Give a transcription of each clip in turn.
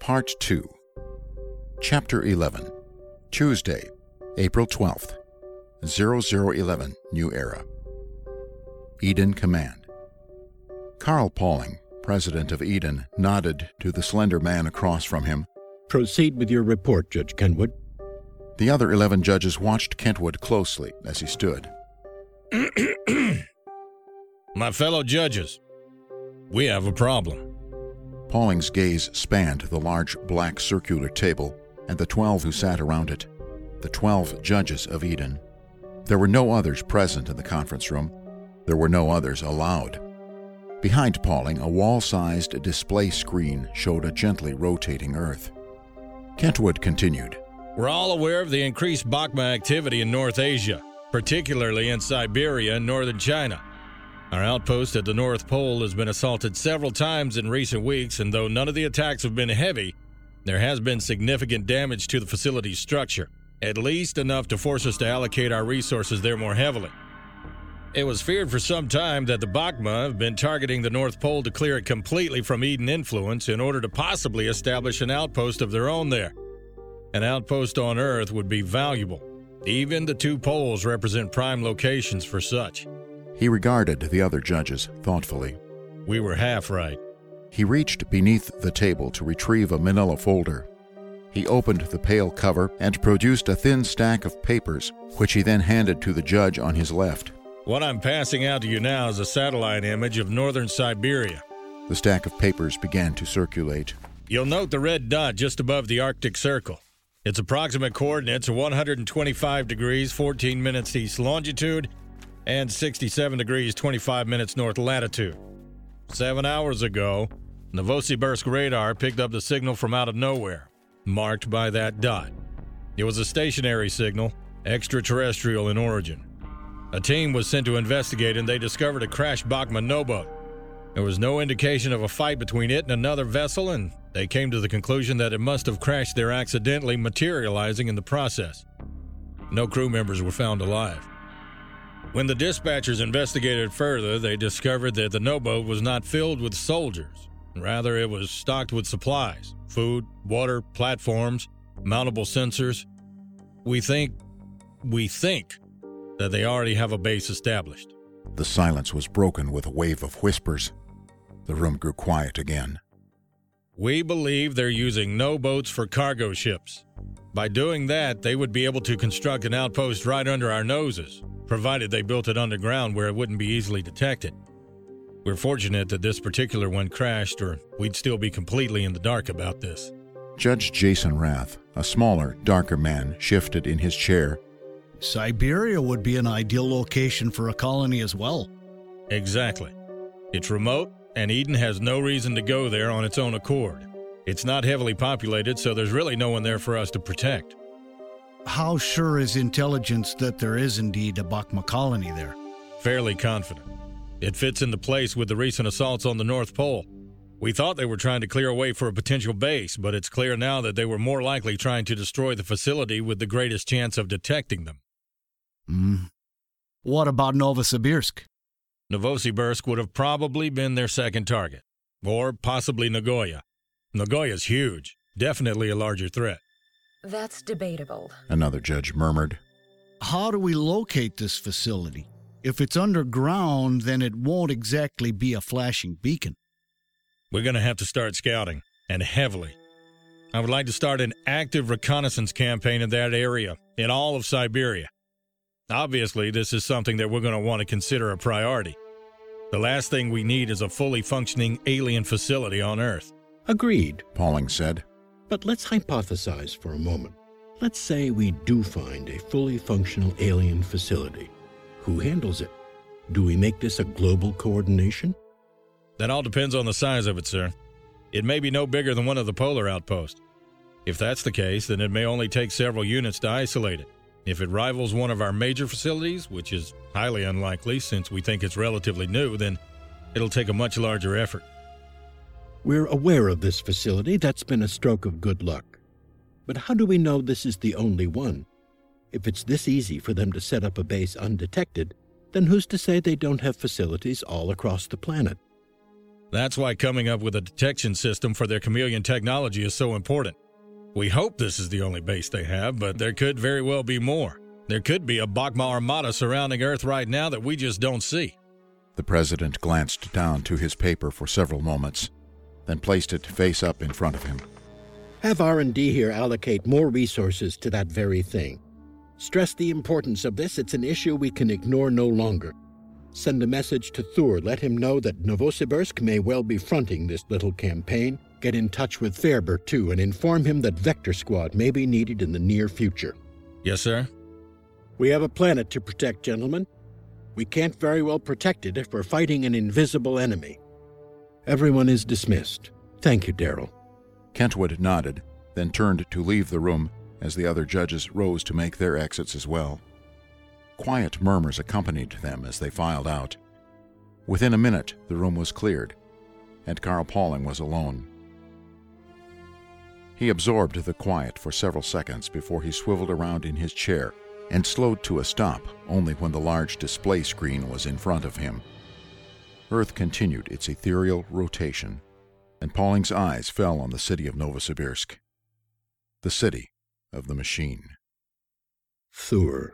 Part 2. Chapter 11. Tuesday, April 12th. 0011 New Era. Eden Command. Carl Pauling, president of Eden, nodded to the slender man across from him. Proceed with your report, Judge Kentwood. The other 11 judges watched Kentwood closely as he stood. My fellow judges, we have a problem. Pauling's gaze spanned the large black circular table and the 12 who sat around it, the 12 judges of Eden. There were no others present in the conference room. There were no others allowed. Behind Pauling, a wall-sized display screen showed a gently rotating Earth. Kentwood continued. We're all aware of the increased Bachma activity in North Asia, particularly in Siberia and northern China. Our outpost at the North Pole has been assaulted several times in recent weeks, and though none of the attacks have been heavy, there has been significant damage to the facility's structure, at least enough to force us to allocate our resources there more heavily. It was feared for some time that the Bachma have been targeting the North Pole to clear it completely from Eden influence in order to possibly establish an outpost of their own there. An outpost on Earth would be valuable. Even the two poles represent prime locations for such. He regarded the other judges thoughtfully. We were half right. He reached beneath the table to retrieve a manila folder. He opened the pale cover and produced a thin stack of papers, which he then handed to the judge on his left. What I'm passing out to you now is a satellite image of northern Siberia. The stack of papers began to circulate. You'll note the red dot just above the Arctic Circle. Its approximate coordinates are 125 degrees, 14 minutes east longitude, and 67 degrees, 25 minutes north latitude. 7 hours ago, Novosibirsk radar picked up the signal from out of nowhere, marked by that dot. It was a stationary signal, extraterrestrial in origin. A team was sent to investigate, and they discovered a crashed Bachma no-boat. There was no indication of a fight between it and another vessel, and they came to the conclusion that it must have crashed there accidentally, materializing in the process. No crew members were found alive. When the dispatchers investigated further, they discovered that the no-boat was not filled with soldiers. Rather, it was stocked with supplies, food, water, platforms, mountable sensors. We think that they already have a base established. The silence was broken with a wave of whispers. The room grew quiet again. We believe they're using no-boats for cargo ships. By doing that, they would be able to construct an outpost right under our noses, provided they built it underground where it wouldn't be easily detected. We're fortunate that this particular one crashed, or we'd still be completely in the dark about this. Judge Jason Rath, a smaller, darker man, shifted in his chair. Siberia would be an ideal location for a colony as well. Exactly. It's remote, and Eden has no reason to go there on its own accord. It's not heavily populated, so there's really no one there for us to protect. How sure is intelligence that there is indeed a Bachma colony there? Fairly confident. It fits into place with the recent assaults on the North Pole. We thought they were trying to clear a way for a potential base, but it's clear now that they were more likely trying to destroy the facility with the greatest chance of detecting them. What about Novosibirsk? Novosibirsk would have probably been their second target, or possibly Nagoya. Nagoya's huge, definitely a larger threat. That's debatable. Another judge murmured. How do we locate this facility? If it's underground, then it won't exactly be a flashing beacon. We're going to have to start scouting, and heavily. I would like to start an active reconnaissance campaign in that area, in all of Siberia. Obviously, this is something that we're going to want to consider a priority. The last thing we need is a fully functioning alien facility on Earth. Agreed, Pauling said. But let's hypothesize for a moment. Let's say we do find a fully functional alien facility. Who handles it? Do we make this a global coordination? That all depends on the size of it, sir. It may be no bigger than one of the polar outposts. If that's the case, then it may only take several units to isolate it. If it rivals one of our major facilities, which is highly unlikely since we think it's relatively new, then it'll take a much larger effort. We're aware of this facility. That's been a stroke of good luck. But how do we know this is the only one? If it's this easy for them to set up a base undetected, then who's to say they don't have facilities all across the planet? That's why coming up with a detection system for their chameleon technology is so important. We hope this is the only base they have, but there could very well be more. There could be a Bachma armada surrounding Earth right now that we just don't see. The president glanced down to his paper for several moments, then placed it face up in front of him. Have R&D here allocate more resources to that very thing. Stress the importance of this. It's an issue we can ignore no longer. Send a message to Thur. Let him know that Novosibirsk may well be fronting this little campaign. Get in touch with Ferber, too, and inform him that Vector Squad may be needed in the near future. Yes, sir? We have a planet to protect, gentlemen. We can't very well protect it if we're fighting an invisible enemy. Everyone is dismissed. Thank you, Daryl. Kentwood nodded, then turned to leave the room as the other judges rose to make their exits as well. Quiet murmurs accompanied them as they filed out. Within a minute, the room was cleared, and Carl Pauling was alone. He absorbed the quiet for several seconds before he swiveled around in his chair and slowed to a stop only when the large display screen was in front of him. Earth continued its ethereal rotation, and Pauling's eyes fell on the city of Novosibirsk, the city of the machine. Thur.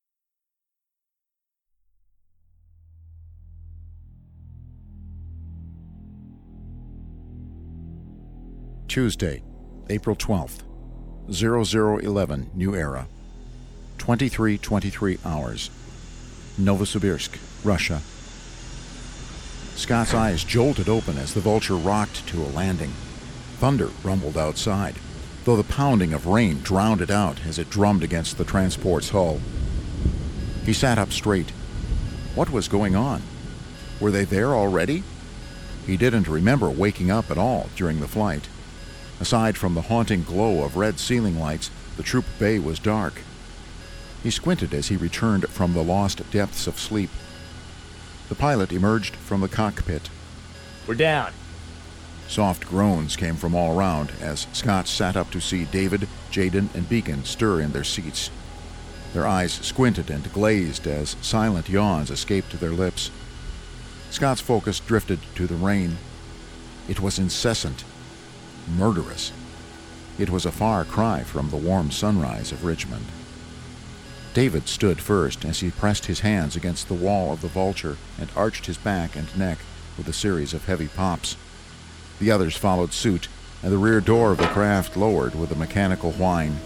Tuesday, April 12th, 0011 New Era, 23:23 hours, Novosibirsk, Russia. Scott's eyes jolted open as the Vulture rocked to a landing. Thunder rumbled outside, though the pounding of rain drowned it out as it drummed against the transport's hull. He sat up straight. What was going on? Were they there already? He didn't remember waking up at all during the flight. Aside from the haunting glow of red ceiling lights, the troop bay was dark. He squinted as he returned from the lost depths of sleep. The pilot emerged from the cockpit. We're down. Soft groans came from all around as Scott sat up to see David, Jaden, and Beacon stir in their seats. Their eyes squinted and glazed as silent yawns escaped their lips. Scott's focus drifted to the rain. It was incessant, murderous. It was a far cry from the warm sunrise of Richmond. David stood first as he pressed his hands against the wall of the Vulture and arched his back and neck with a series of heavy pops. The others followed suit, and the rear door of the craft lowered with a mechanical whine.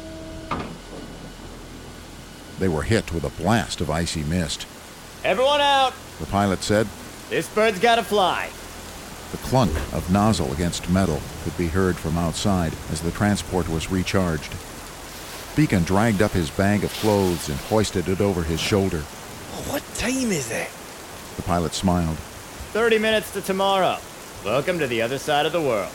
They were hit with a blast of icy mist. Everyone out! The pilot said. This bird's gotta fly. The clunk of nozzle against metal could be heard from outside as the transport was recharged. Beacon dragged up his bag of clothes and hoisted it over his shoulder. What time is it? The pilot smiled. 30 minutes to tomorrow. Welcome to the other side of the world.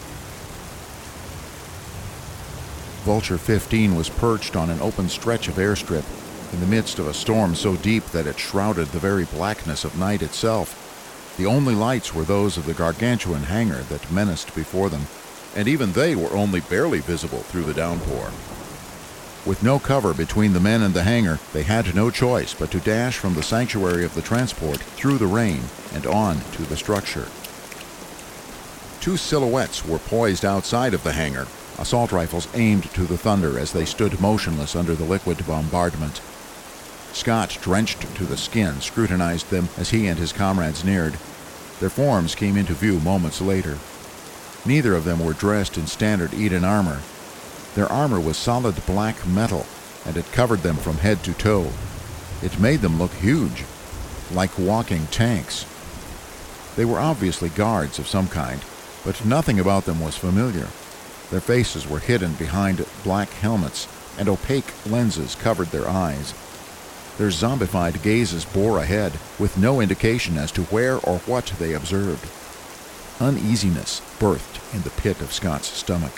Vulture 15 was perched on an open stretch of airstrip in the midst of a storm so deep that it shrouded the very blackness of night itself. The only lights were those of the gargantuan hangar that menaced before them, and even they were only barely visible through the downpour. With no cover between the men and the hangar, they had no choice but to dash from the sanctuary of the transport through the rain and on to the structure. Two silhouettes were poised outside of the hangar, assault rifles aimed to the thunder as they stood motionless under the liquid bombardment. Scott, drenched to the skin, scrutinized them as he and his comrades neared. Their forms came into view moments later. Neither of them were dressed in standard Eden armor. Their armor was solid black metal, and it covered them from head to toe. It made them look huge, like walking tanks. They were obviously guards of some kind, but nothing about them was familiar. Their faces were hidden behind black helmets, and opaque lenses covered their eyes. Their zombified gazes bore ahead, with no indication as to where or what they observed. Uneasiness birthed in the pit of Scott's stomach.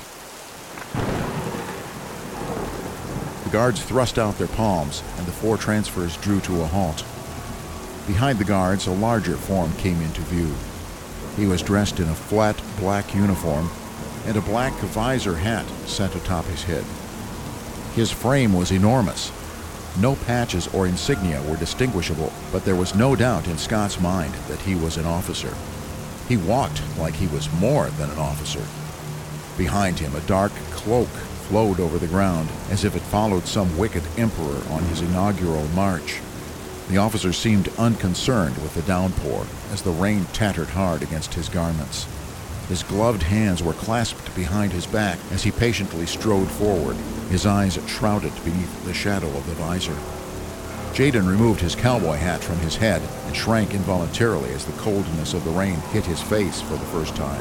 The guards thrust out their palms, and the four transfers drew to a halt. Behind the guards, a larger form came into view. He was dressed in a flat black uniform and a black visor hat set atop his head. His frame was enormous. No patches or insignia were distinguishable, but there was no doubt in Scott's mind that he was an officer. He walked like he was more than an officer. Behind him, a dark cloak flowed over the ground as if it followed some wicked emperor on his inaugural march. The officer seemed unconcerned with the downpour as the rain tattered hard against his garments. His gloved hands were clasped behind his back as he patiently strode forward, his eyes shrouded beneath the shadow of the visor. Jaden removed his cowboy hat from his head and shrank involuntarily as the coldness of the rain hit his face for the first time.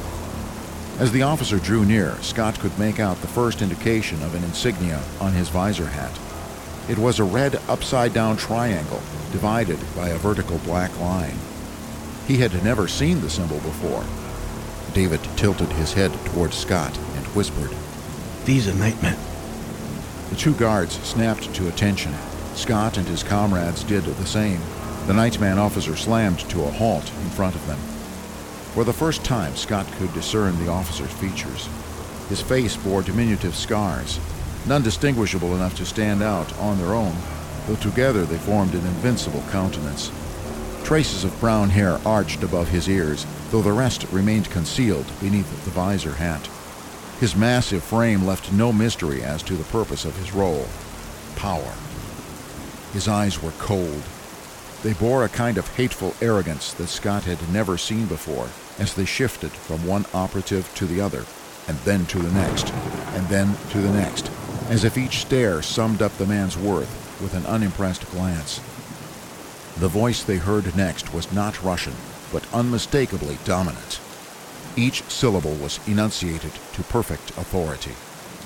As the officer drew near, Scott could make out the first indication of an insignia on his visor hat. It was a red upside-down triangle divided by a vertical black line. He had never seen the symbol before. David tilted his head toward Scott and whispered, "These are nightmen." The two guards snapped to attention. Scott and his comrades did the same. The nightman officer slammed to a halt in front of them. For the first time, Scott could discern the officer's features. His face bore diminutive scars, none distinguishable enough to stand out on their own, though together they formed an invincible countenance. Traces of brown hair arched above his ears, though the rest remained concealed beneath the visor hat. His massive frame left no mystery as to the purpose of his role: power. His eyes were cold. They bore a kind of hateful arrogance that Scott had never seen before, as they shifted from one operative to the other, and then to the next, and then to the next, as if each stare summed up the man's worth with an unimpressed glance. The voice they heard next was not Russian, but unmistakably dominant. Each syllable was enunciated to perfect authority.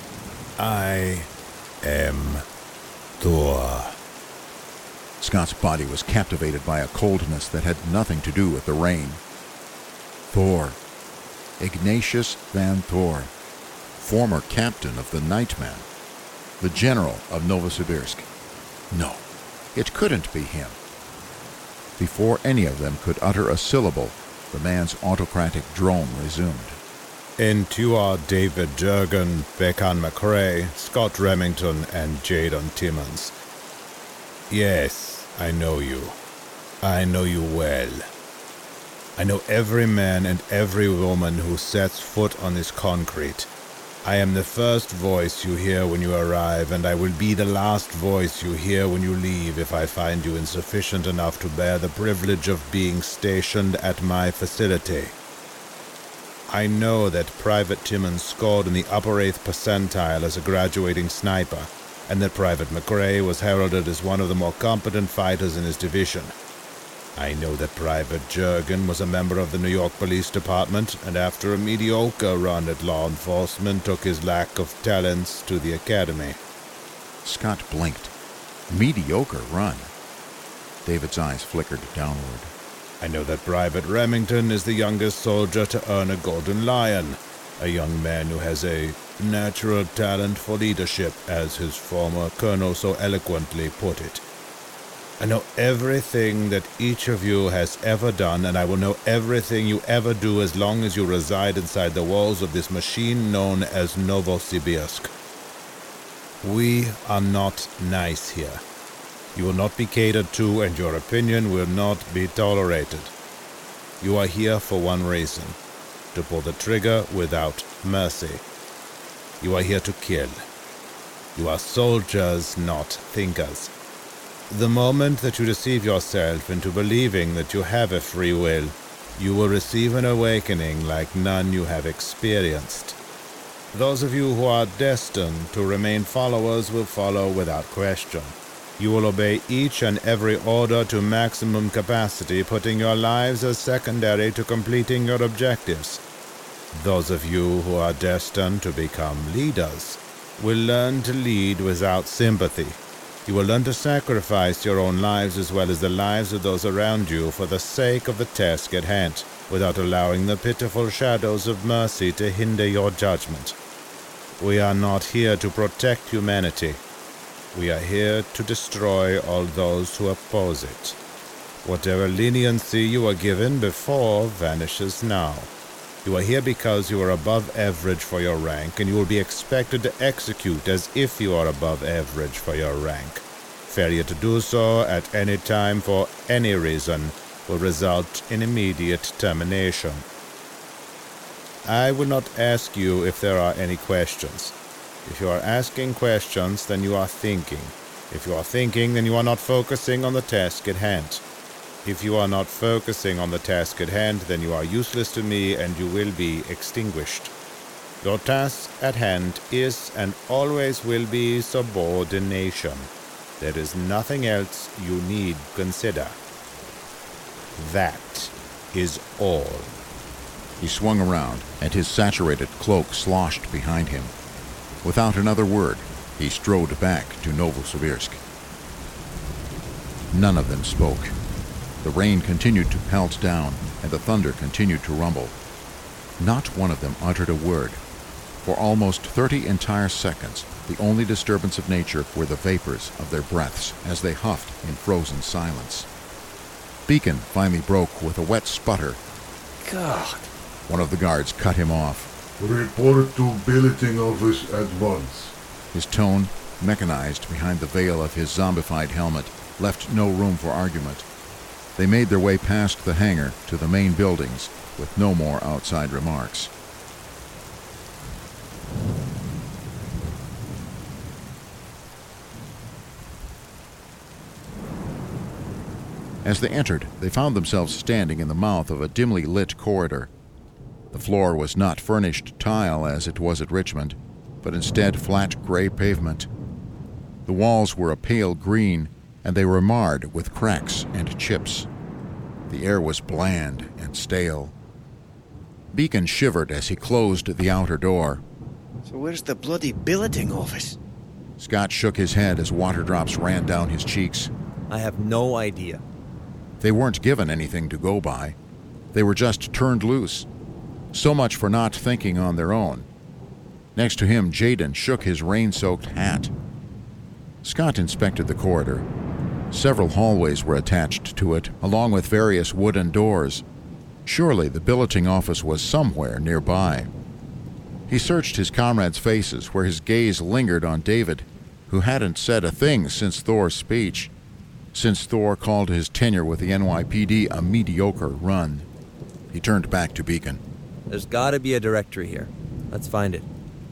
I am Thor. Scott's body was captivated by a coldness that had nothing to do with the rain. Thor. Ignatius Van Thor, former captain of the Nightmen, the general of Novosibirsk. No, it couldn't be him. Before any of them could utter a syllable, the man's autocratic drone resumed. And you are David Jurgen, Beckan McRae, Scott Remington, and Jaden Timmons. Yes, I know you. I know you well. I know every man and every woman who sets foot on this concrete. I am the first voice you hear when you arrive, and I will be the last voice you hear when you leave if I find you insufficient enough to bear the privilege of being stationed at my facility. I know that Private Timmons scored in the upper 8th percentile as a graduating sniper, and that Private McRae was heralded as one of the more competent fighters in his division. I know that Private Jurgen was a member of the New York Police Department, and after a mediocre run at law enforcement took his lack of talents to the academy. Scott blinked. Mediocre run. David's eyes flickered downward. I know that Private Remington is the youngest soldier to earn a Golden Lion, a young man who has a natural talent for leadership, as his former colonel so eloquently put it. I know everything that each of you has ever done, and I will know everything you ever do as long as you reside inside the walls of this machine known as Novosibirsk. We are not nice here. You will not be catered to, and your opinion will not be tolerated. You are here for one reason: to pull the trigger without mercy. You are here to kill. You are soldiers, not thinkers. The moment that you deceive yourself into believing that you have a free will, you will receive an awakening like none you have experienced. Those of you who are destined to remain followers will follow without question. You will obey each and every order to maximum capacity, putting your lives as secondary to completing your objectives. Those of you who are destined to become leaders will learn to lead without sympathy. You will learn to sacrifice your own lives as well as the lives of those around you for the sake of the task at hand, without allowing the pitiful shadows of mercy to hinder your judgment. We are not here to protect humanity. We are here to destroy all those who oppose it. Whatever leniency you were given before vanishes now. You are here because you are above average for your rank, and you will be expected to execute as if you are above average for your rank. Failure to do so at any time for any reason will result in immediate termination. I will not ask you if there are any questions. If you are asking questions, then you are thinking. If you are thinking, then you are not focusing on the task at hand. If you are not focusing on the task at hand, then you are useless to me and you will be extinguished. Your task at hand is and always will be subordination. There is nothing else you need consider. That is all. He swung around, and his saturated cloak sloshed behind him. Without another word, he strode back to Novosibirsk. None of them spoke. The rain continued to pelt down, and the thunder continued to rumble. Not one of them uttered a word. For almost 30 entire seconds, the only disturbance of nature were the vapors of their breaths as they huffed in frozen silence. Beacon finally broke with a wet sputter. God. One of the guards cut him off. Report to billeting office at once. His tone, mechanized behind the veil of his zombified helmet, left no room for argument. They made their way past the hangar to the main buildings with no more outside remarks. As they entered, they found themselves standing in the mouth of a dimly lit corridor. The floor was not furnished tile as it was at Richmond, but instead flat gray pavement. The walls were a pale green, and they were marred with cracks and chips. The air was bland and stale. Beacon shivered as he closed the outer door. So where's the bloody billeting office? Scott shook his head as water drops ran down his cheeks. I have no idea. They weren't given anything to go by. They were just turned loose. So much for not thinking on their own. Next to him, Jaden shook his rain-soaked hat. Scott inspected the corridor. Several hallways were attached to it, along with various wooden doors. Surely the billeting office was somewhere nearby. He searched his comrades' faces, where his gaze lingered on David, who hadn't said a thing since Thor's speech, since Thor called his tenure with the NYPD a mediocre run. He turned back to Beacon. There's gotta be a directory here. Let's find it.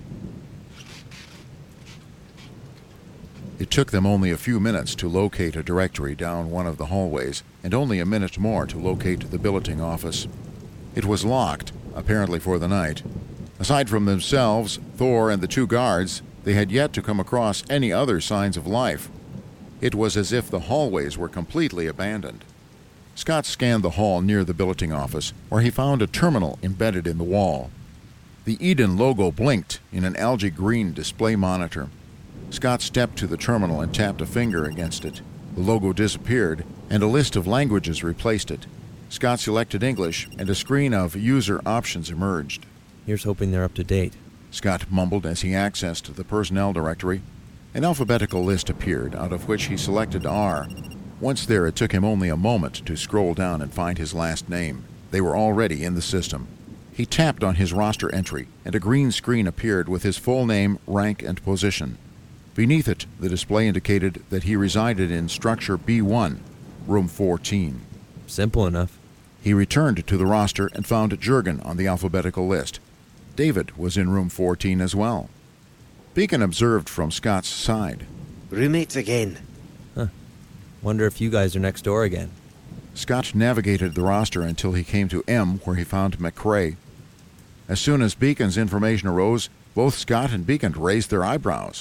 It took them only a few minutes to locate a directory down one of the hallways, and only a minute more to locate the billeting office. It was locked, apparently for the night. Aside from themselves, Thor, and the two guards, they had yet to come across any other signs of life. It was as if the hallways were completely abandoned. Scott scanned the hall near the billeting office, where he found a terminal embedded in the wall. The Eden logo blinked in an algae green display monitor. Scott stepped to the terminal and tapped a finger against it. The logo disappeared, and a list of languages replaced it. Scott selected English, and a screen of user options emerged. Here's hoping they're up to date. Scott mumbled as he accessed the personnel directory. An alphabetical list appeared, out of which he selected R. Once there, it took him only a moment to scroll down and find his last name. They were already in the system. He tapped on his roster entry, and a green screen appeared with his full name, rank, and position. Beneath it, the display indicated that he resided in Structure B1, Room 14. Simple enough. He returned to the roster and found Jurgen on the alphabetical list. David was in Room 14 as well. Beacon observed from Scott's side. Roommates again. Huh. Wonder if you guys are next door again. Scott navigated the roster until he came to M, where he found McCrae. As soon as Beacon's information arose, both Scott and Beacon raised their eyebrows.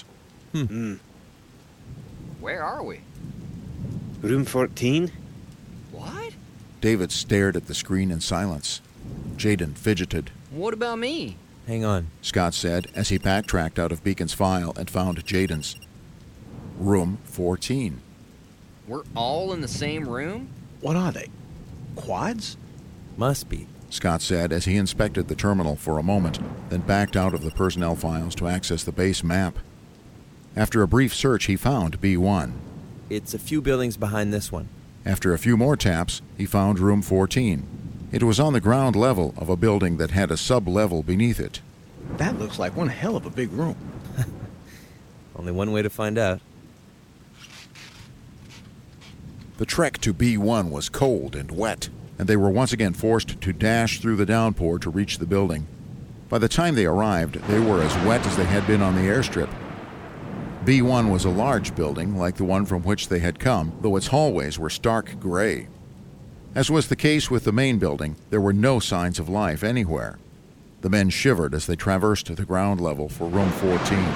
Where are we? Room 14? What? David stared at the screen in silence. Jaden fidgeted. What about me? Hang on, Scott said as he backtracked out of Beacon's file and found Jaden's. Room 14. We're all in the same room? What are they? Quads? must be, Scott said as he inspected the terminal for a moment, then backed out of the personnel files to access the base map. After a brief search, he found B1. It's a few buildings behind this one. After a few more taps, he found room 14. It was on the ground level of a building that had a sub-level beneath it. That looks like one hell of a big room. Only one way to find out. The trek to B1 was cold and wet, and they were once again forced to dash through the downpour to reach the building. By the time they arrived, they were as wet as they had been on the airstrip. B1 was a large building, like the one from which they had come, though its hallways were stark gray. As was the case with the main building, there were no signs of life anywhere. The men shivered as they traversed the ground level for room 14.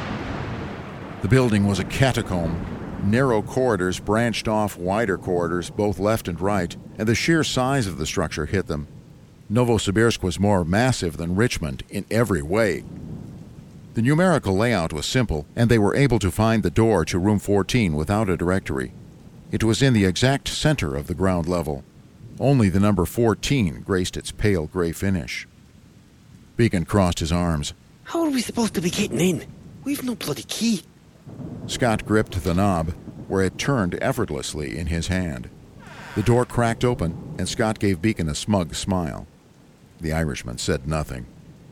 The building was a catacomb. Narrow corridors branched off wider corridors, both left and right, and the sheer size of the structure hit them. Novosibirsk was more massive than Richmond in every way. The numerical layout was simple, and they were able to find the door to room 14 without a directory. It was in the exact center of the ground level. Only the number 14 graced its pale gray finish. Beacon crossed his arms. How are we supposed to be getting in? We've no bloody key. Scott gripped the knob, where it turned effortlessly in his hand. The door cracked open, and Scott gave Beacon a smug smile. The Irishman said nothing.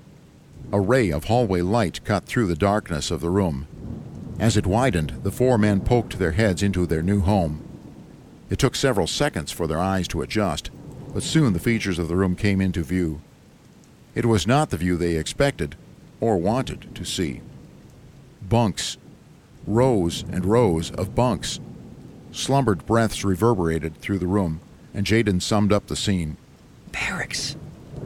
A ray of hallway light cut through the darkness of the room. As it widened, the four men poked their heads into their new home. It took several seconds for their eyes to adjust, but soon the features of the room came into view. It was not the view they expected or wanted to see. Bunks. Rows and rows of bunks. Slumbered breaths reverberated through the room, and Jaden summed up the scene. Barracks.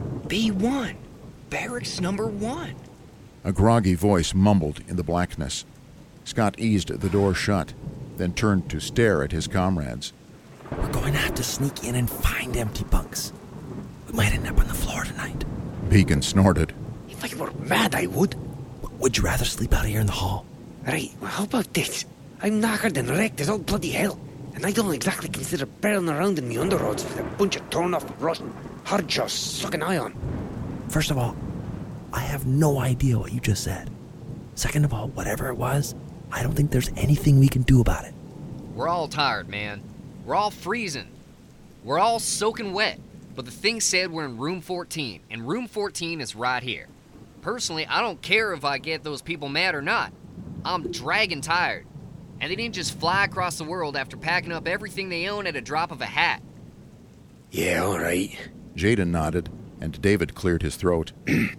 B1. Barracks number 1. A groggy voice mumbled in the blackness. Scott eased the door shut, then turned to stare at his comrades. We're going to have to sneak in and find empty bunks. We might end up on the floor tonight. Beacon snorted. If I were mad, I would. Would you rather sleep out here in the hall? Right, well, how about this? I'm knackered and wrecked as all bloody hell, and I don't exactly consider barreling around in the underroads with a bunch of torn-off, rotten, hard-jaws sucking iron. First of all, I have no idea what you just said. Second of all, whatever it was, I don't think there's anything we can do about it. We're all tired, man. We're all freezing. We're all soaking wet. But the thing said we're in room 14, and room 14 is right here. Personally, I don't care if I get those people mad or not. I'm dragging tired. And they didn't just fly across the world after packing up everything they own at a drop of a hat. Yeah, all right. Jaden nodded, and David cleared his throat.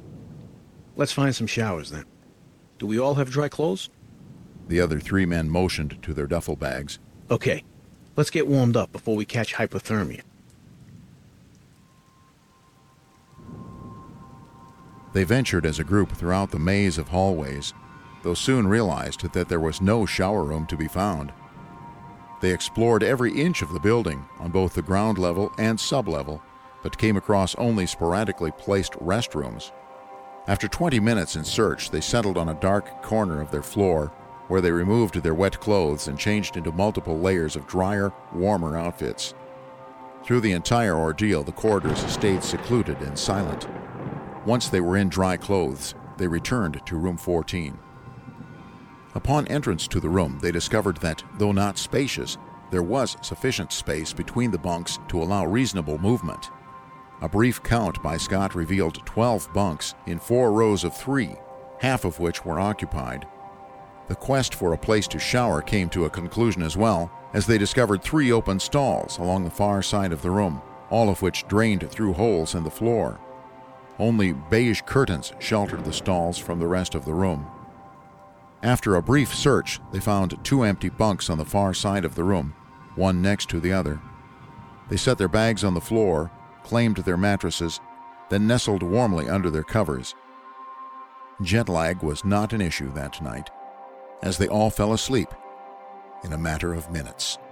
Let's find some showers, then. Do we all have dry clothes? The other three men motioned to their duffel bags. Okay, let's get warmed up before we catch hypothermia. They ventured as a group throughout the maze of hallways, though soon realized that there was no shower room to be found. They explored every inch of the building on both the ground level and sub-level, but came across only sporadically placed restrooms. After 20 minutes in search, they settled on a dark corner of their floor, where they removed their wet clothes and changed into multiple layers of drier, warmer outfits. Through the entire ordeal, the corridors stayed secluded and silent. Once they were in dry clothes, they returned to room 14. Upon entrance to the room, they discovered that, though not spacious, there was sufficient space between the bunks to allow reasonable movement. A brief count by Scott revealed 12 bunks in 4 rows of 3, half of which were occupied. The quest for a place to shower came to a conclusion as well, as they discovered 3 open stalls along the far side of the room, all of which drained through holes in the floor. Only beige curtains sheltered the stalls from the rest of the room. After a brief search, they found 2 empty bunks on the far side of the room, one next to the other. They set their bags on the floor, claimed their mattresses, then nestled warmly under their covers. Jet lag was not an issue that night, as they all fell asleep in a matter of minutes.